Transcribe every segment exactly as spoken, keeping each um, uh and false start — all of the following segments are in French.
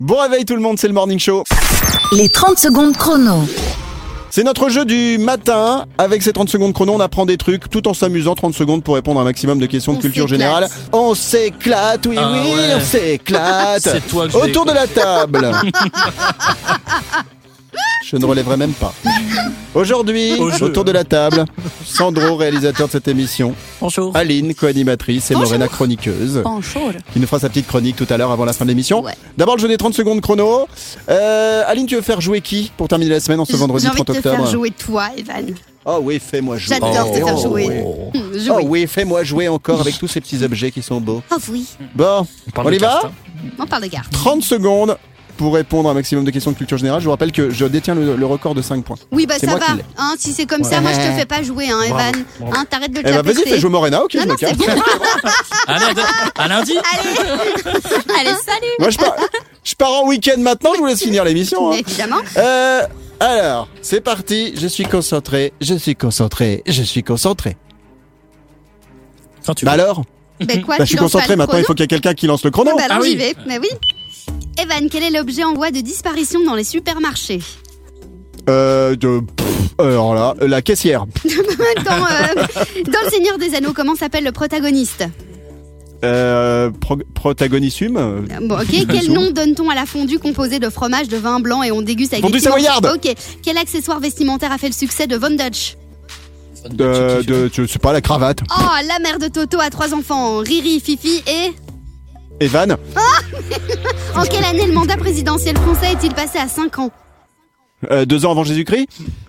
Bon réveil tout le monde, c'est le Morning Show. Les trente secondes chrono. C'est notre jeu du matin. Avec ces trente secondes chrono, on apprend des trucs tout en s'amusant. trente secondes pour répondre à un maximum de questions On de culture s'éclate. générale. On s'éclate, oui, Ah oui, ouais. on s'éclate. C'est toi que je vais Autour de la table. Je ne relèverai même pas. Aujourd'hui, Au jeu. autour de la table, Sandro, réalisateur de cette émission. Bonjour. Aline, co-animatrice, et Bonjour. Morena, chroniqueuse, Bonjour. qui nous fera sa petite chronique tout à l'heure avant la fin de l'émission. Ouais. D'abord, le jeu des trente secondes chrono. Euh, Aline, tu veux faire jouer qui pour terminer la semaine en ce vendredi J'ai envie trente de te octobre? faire jouer toi, Evan. Oh oui, fais-moi jouer. J'adore te faire Oh, jouer. oui. Hum, Oh jouer. oui, fais-moi jouer encore avec tous ces petits objets qui sont beaux. Oh oui, Bon, parle on de y va carte, hein. on parle de garde. trente secondes pour répondre à un maximum de questions de culture générale. Je vous rappelle que je détiens le, le record de cinq points. Oui, bah C'est ça moi qui va. l'ai. Hein, si c'est comme ça, moi je te fais pas jouer, hein, Evan. bravo. Hein, t'arrêtes de te Eh la bah vas-y, péter. fais jouer Morena, ok, Non, je non, me casse. c'est bon. Allez, à lundi. Allez, allez, salut. Moi, je pars, je pars en week-end maintenant, je vous laisse finir l'émission. hein. Évidemment. Euh, alors, c'est parti, je suis concentré, je suis concentré, je suis concentré. Quand tu Bah veux. alors Ben quoi, Bah, je tu suis lances concentré, pas le maintenant il chrono faut qu'il y ait quelqu'un qui lance le chrono. Bah alors Ah j'y oui. vais. Mais oui. Evan, quel est l'objet en voie de disparition dans les supermarchés? Euh, de... pff, alors là, euh, la caissière. dans, euh, dans Le Seigneur des Anneaux, comment s'appelle le protagoniste? Euh, pro- protagonissum. euh, Bon, ok. Quel nom donne-t-on à la fondue composée de fromage, de vin blanc et on déguste avec Fondue des piments- savoyarde. Ok. Quel accessoire vestimentaire a fait le succès de Von Dutch? De, de, je sais pas, la cravate. Oh, la mère de Toto a trois enfants, Riri, Fifi et... Evan. En quelle année le mandat présidentiel français est-il passé à cinq ans? Euh, deux ans avant Jésus-Christ.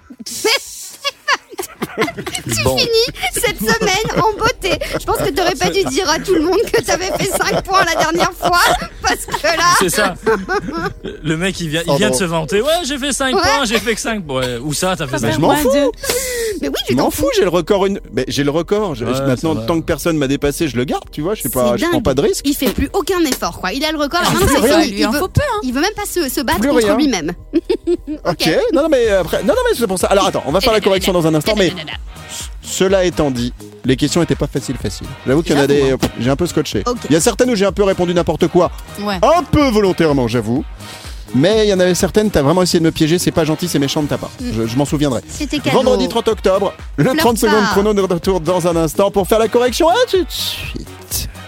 Tu Bon. finis cette semaine en beauté. Je pense que t'aurais pas dû dire à tout le monde que t'avais fait cinq points la dernière fois, parce que là... C'est ça. Le mec, il vient, il Oh vient non. de se vanter. Ouais, j'ai fait cinq Ouais. points, j'ai fait que cinq. Ouais, où ça, t'as fait Mais cinq je m'en fous. Mais oui, Je tu t'en m'en fous. fous, j'ai le record. Une... Mais j'ai le record. Je- Ouais, maintenant, ça va. tant que personne m'a dépassé, je le garde. Tu vois, je sais pas, C'est je prends dingue. pas de risque. Il fait plus aucun effort, quoi. Il a le record, Ah, maintenant plus c'est rien. fini. Il veut, il veut même pas se, se battre Plus contre rien. lui-même. Ok. Non, non, mais après, non, non, mais c'est pour ça. Alors attends, on va faire la correction dans un instant. Mais cela étant dit, les questions étaient pas faciles, faciles. J'avoue qu'il y en a J'avoue, des. J'ai un peu scotché. Ok. Il y a certaines où j'ai un peu répondu n'importe quoi. Ouais. Un peu volontairement, j'avoue. Mais il y en avait certaines, t'as vraiment essayé de me piéger, c'est pas gentil, c'est méchant de ta part. Je, je m'en souviendrai. C'était cadeau. Vendredi trente octobre, le Fleur trente secondes tard. chrono de retour dans un instant pour faire la correction. À tout de suite.